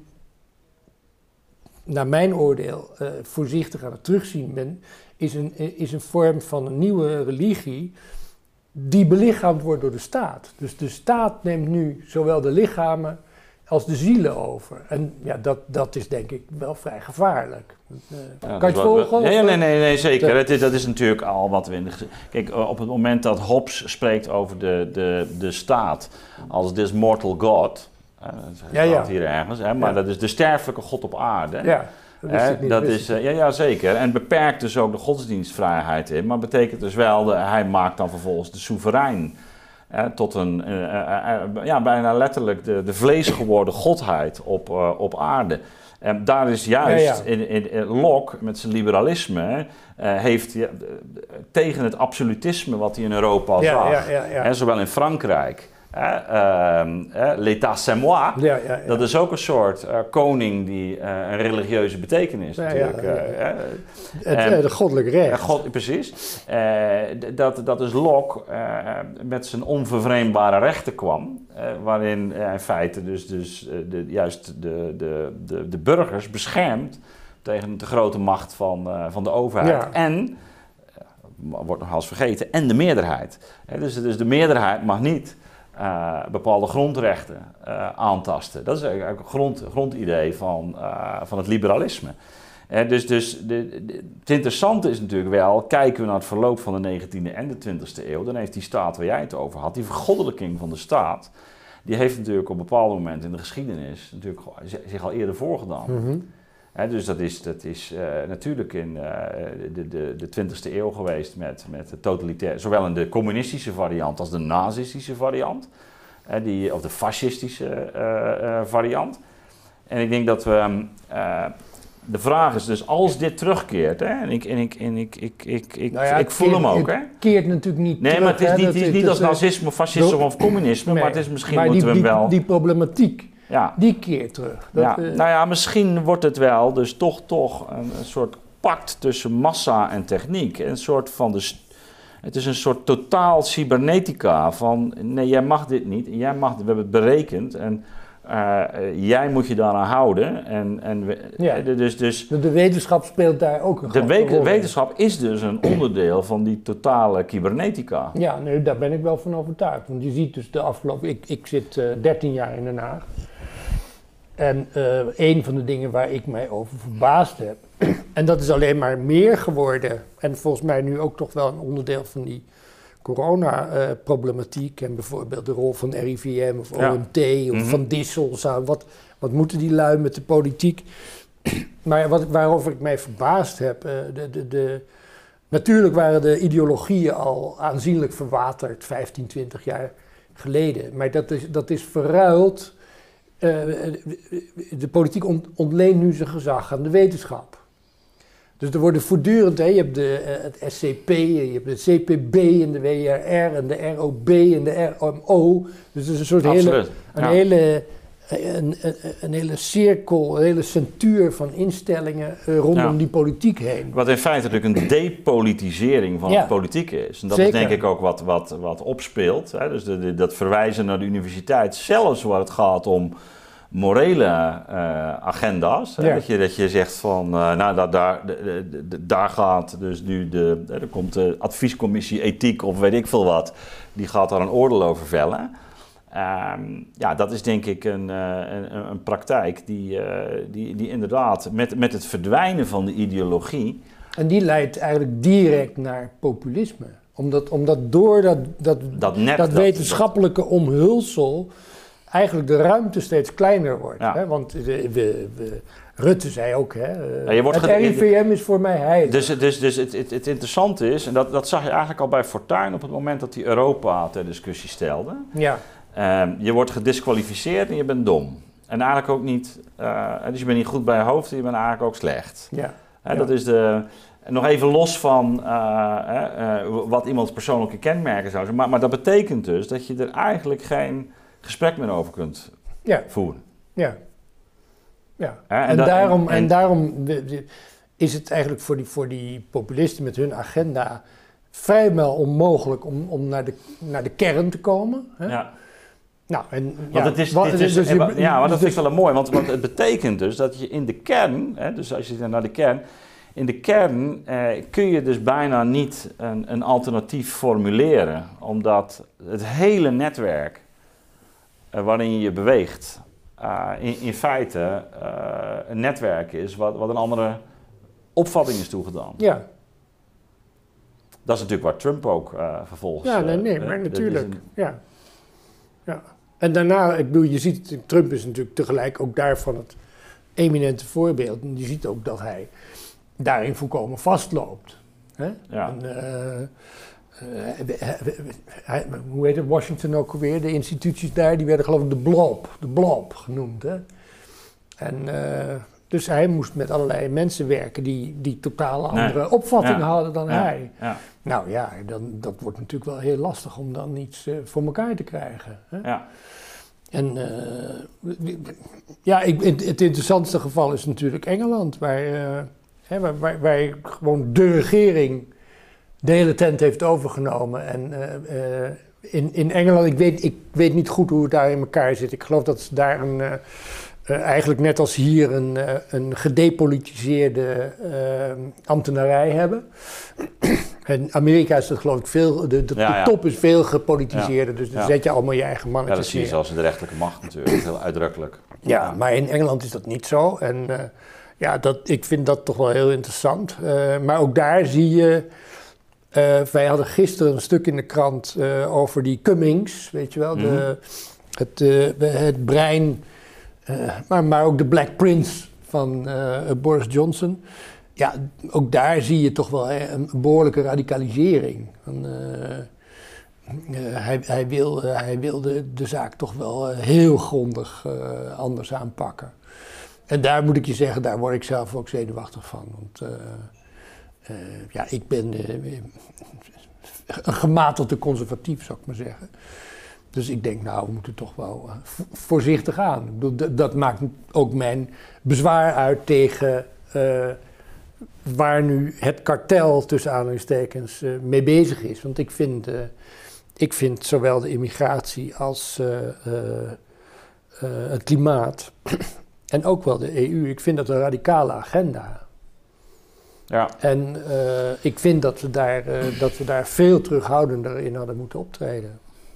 naar mijn oordeel, uh, voorzichtig aan het terugzien bent, is een, is een vorm van een nieuwe religie die belichaamd wordt door de staat. Dus de staat neemt nu zowel de lichamen als de zielen over. En ja, dat, dat is denk ik wel vrij gevaarlijk. Uh, ja, kan je het volgen? Nee, nee, nee, nee, zeker. Dat is, dat is natuurlijk al wat we in de... Kijk, op het moment dat Hobbes spreekt over de, de, de staat als this mortal God, uh, dat staat ja, ja. hier ergens, hè, maar ja. dat is de sterfelijke God op aarde. Ja. Dat, He, niet, dat is, uh, ja, ja, zeker. En beperkt dus ook de godsdienstvrijheid in. Maar betekent dus wel, de, hij maakt dan vervolgens de soeverein uh, tot een, uh, uh, uh, ja, bijna letterlijk de, de vleesgeworden godheid op, uh, op aarde. En daar is juist, ja, ja. In, in, in Locke met zijn liberalisme, uh, heeft uh, tegen het absolutisme wat hij in Europa ja, zag, ja, ja, ja. Hè, zowel in Frankrijk, Uh, uh, l'état c'est moi, ja, ja, ja. dat is ook een soort uh, koning die uh, een religieuze betekenis ja, natuurlijk. Ja, ja. Uh, uh, het, uh, de goddelijke recht. Uh, God, precies. Uh, dat, dat is Locke uh, met zijn onvervreemdbare rechten kwam, uh, waarin uh, in feite dus, dus uh, de, juist de, de, de, de burgers beschermt tegen de grote macht van, uh, van de overheid. Ja. En, uh, wordt nog eens vergeten, en de meerderheid. Uh, dus, dus de meerderheid mag niet Uh, bepaalde grondrechten uh, aantasten. Dat is eigenlijk een grond, grondidee van, uh, van het liberalisme. Uh, dus dus de, de, het interessante is natuurlijk wel, kijken we naar het verloop van de negentiende en de twintigste eeuw, dan heeft die staat waar jij het over had, die vergoddelijking van de staat, die heeft natuurlijk op bepaalde momenten in de geschiedenis natuurlijk zich al eerder voorgedaan. Mm-hmm. He, dus dat is, dat is uh, natuurlijk in uh, de, de, de twintigste eeuw geweest met, met de totalitaire, zowel in de communistische variant als de nazistische variant, uh, die, of de fascistische uh, uh, variant. En ik denk dat we, uh, de vraag is dus als dit terugkeert, hè, en ik, en ik, en ik, ik, ik, ik, nou ja, ik voel keert, hem ook. Het hè? keert natuurlijk niet nee, terug. Maar het is hè, niet, het is dat, niet dat, als nazisme, fascisme of communisme, nee, maar het is misschien maar moeten die, we hem wel... Die, die problematiek. Ja. Die keert terug. Dat, ja. uh... Nou ja, misschien wordt het wel dus toch, toch een, een soort pact tussen massa en techniek. Een soort van de st- het is een soort totaal cybernetica van nee, jij mag dit niet, jij mag, we hebben het berekend en uh, jij moet je daaraan houden. En, en we, ja. dus, dus, de wetenschap speelt daar ook een de grote rol. De wetenschap is dus een onderdeel van die totale cybernetica. Ja, nee, daar ben ik wel van overtuigd. Want je ziet dus de afgelopen... Ik, ik zit uh, dertien jaar in Den Haag. En uh, een van de dingen waar ik mij over verbaasd heb... en dat is alleen maar meer geworden... en volgens mij nu ook toch wel een onderdeel van die corona-problematiek... Uh, en bijvoorbeeld de rol van R I V M of O M T ja. of mm-hmm. Van Dissel. Wat, wat moeten die lui met de politiek? Maar wat, waarover ik mij verbaasd heb... Uh, de, de, de, natuurlijk waren de ideologieën al aanzienlijk verwaterd... vijftien, twintig jaar geleden. Maar dat is, dat is verruild... Uh, de politiek ont, ontleent nu zijn gezag aan de wetenschap. Dus er worden voortdurend, hè, je hebt de, uh, het S C P, je hebt de C P B en de W R R en de R O B en de R M O. Dus het is een soort hele, een, ja. hele, een, een, een hele cirkel, een hele centuur van instellingen uh, rondom ja. die politiek heen. Wat in feite natuurlijk een depolitisering van ja. de politiek is. En dat Zeker. is denk ik ook wat, wat, wat opspeelt. Hè? Dus de, de, dat verwijzen naar de universiteit, zelfs waar het gaat om morele uh, agenda's. Ja. Dat, je, dat je zegt van, uh, nou, dat, daar, de, de, de, daar gaat dus nu de, er komt de adviescommissie ethiek of weet ik veel wat, die gaat daar een oordeel over vellen. Um, ja, dat is denk ik een, uh, een, een praktijk die, uh, die, die inderdaad met, met het verdwijnen van de ideologie. En die leidt eigenlijk direct naar populisme. Omdat, omdat door dat, dat, dat, net, dat wetenschappelijke dat, omhulsel eigenlijk de ruimte steeds kleiner wordt. Ja. Hè? Want we, we, we, Rutte zei ook, hè, ja, je wordt het R I V M is voor mij heilig. Dus, dus, dus het, het, het interessante is, en dat, dat zag je eigenlijk al bij Fortuyn op het moment dat hij Europa ter discussie stelde. Ja. Um, je wordt gedisqualificeerd en je bent dom. En eigenlijk ook niet, uh, dus je bent niet goed bij je hoofd en je bent eigenlijk ook slecht. Ja. Hè, ja. Dat is de, nog even los van uh, uh, wat iemands persoonlijke kenmerken zou zijn. Maar, maar dat betekent dus dat je er eigenlijk geen gesprek meer over kunt ja. voeren. Ja. ja. Hè, en, en, dat, daarom, en, en daarom is het eigenlijk voor die, voor die populisten met hun agenda vrijwel onmogelijk om, om naar, de, naar de kern te komen. Hè? Ja. Nou, en, want ja, het is, wat, dit is, dus je, ja, maar dat dus, vind ik wel mooi, want, want het betekent dus dat je in de kern, hè, dus als je zegt naar de kern, in de kern eh, kun je dus bijna niet een, een alternatief formuleren, omdat het hele netwerk uh, waarin je je beweegt, uh, in, in feite uh, een netwerk is wat, wat een andere opvatting is toegedaan. Ja. Dat is natuurlijk waar Trump ook uh, vervolgens... Ja, nee, nee, maar uh, natuurlijk, een... ja. ja. En daarna, ik bedoel, je ziet, Trump is natuurlijk tegelijk ook daarvan het eminente voorbeeld. En je ziet ook dat hij daarin volkomen vastloopt. Hè? Ja. En, uh, uh, hij, hoe heet het, Washington ook alweer? De instituties daar, die werden geloof ik de blob, de blob genoemd. Hè? En... Uh, Dus hij moest met allerlei mensen werken die, die totaal andere nee. opvattingen ja. hadden dan ja. hij. Ja. Nou ja, dan, dat wordt natuurlijk wel heel lastig om dan iets uh, voor elkaar te krijgen. Hè? Ja. En uh, ja, ik, het, het interessantste geval is natuurlijk Engeland, waar, uh, hè, waar, waar, waar gewoon de regering de hele tent heeft overgenomen. En uh, uh, in, in Engeland, ik weet, ik weet niet goed hoe het daar in elkaar zit. Ik geloof dat ze daar een... Uh, Uh, eigenlijk net als hier een, uh, een gedepolitiseerde uh, ambtenarij hebben. In Amerika is dat geloof ik veel, de, de, ja, ja. de top is veel gepolitiseerder, ja. dus dan ja. zet je allemaal je eigen mannetjes Ja, dat zie je zelfs in de rechterlijke macht natuurlijk, heel uitdrukkelijk. Ja, ja, maar in Engeland is dat niet zo en uh, ja, dat, ik vind dat toch wel heel interessant. Uh, maar ook daar zie je, uh, wij hadden gisteren een stuk in de krant uh, over die Cummings, weet je wel, mm-hmm. de, het, uh, het brein... Uh, maar, maar ook de Black Prince van uh, Boris Johnson. Ja, ook daar zie je toch wel hè, een behoorlijke radicalisering. En, uh, uh, hij, hij, wil, uh, hij wilde de zaak toch wel uh, heel grondig uh, anders aanpakken. En daar moet ik je zeggen, daar word ik zelf ook zenuwachtig van. Want uh, uh, ja, ik ben uh, een gematigde conservatief, zou ik maar zeggen. Dus ik denk, nou, we moeten toch wel uh, voorzichtig aan. Ik bedoel, d- dat maakt ook mijn bezwaar uit tegen uh, waar nu het kartel tussen aanhalingstekens uh, mee bezig is. Want ik vind, uh, ik vind zowel de immigratie als uh, uh, uh, het klimaat en ook wel de E U, ik vind dat een radicale agenda. Ja. En uh, ik vind dat we, daar, uh, dat we daar veel terughoudender in hadden moeten optreden.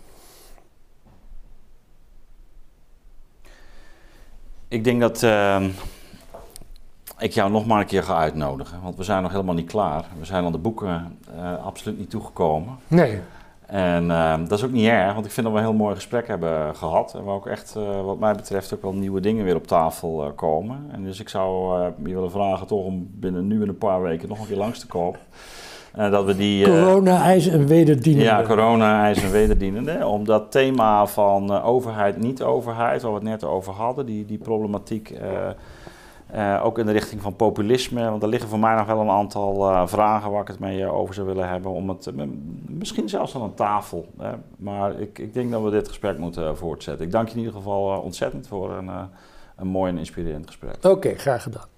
Ik denk dat uh, ik jou nog maar een keer ga uitnodigen, want we zijn nog helemaal niet klaar. We zijn aan de boeken uh, absoluut niet toegekomen. Nee. En uh, dat is ook niet erg, want ik vind dat we een heel mooi gesprek hebben gehad. En we ook echt, uh, wat mij betreft, ook wel nieuwe dingen weer op tafel uh, komen. En dus ik zou uh, je willen vragen toch om binnen nu en een paar weken nog een keer langs te komen. Uh, dat we die, uh, corona, ijs en wederdienende. Ja, corona, ijs en wederdienende. Om dat thema van uh, overheid, niet-overheid, waar we het net over hadden, die, die problematiek uh, Uh, ook in de richting van populisme, want er liggen voor mij nog wel een aantal uh, vragen waar ik het mee uh, over zou willen hebben. Om het, uh, misschien zelfs aan een tafel. Hè. Maar ik, ik denk dat we dit gesprek moeten uh, voortzetten. Ik dank je in ieder geval uh, ontzettend voor een, uh, een mooi en inspirerend gesprek. Oké, okay, graag gedaan.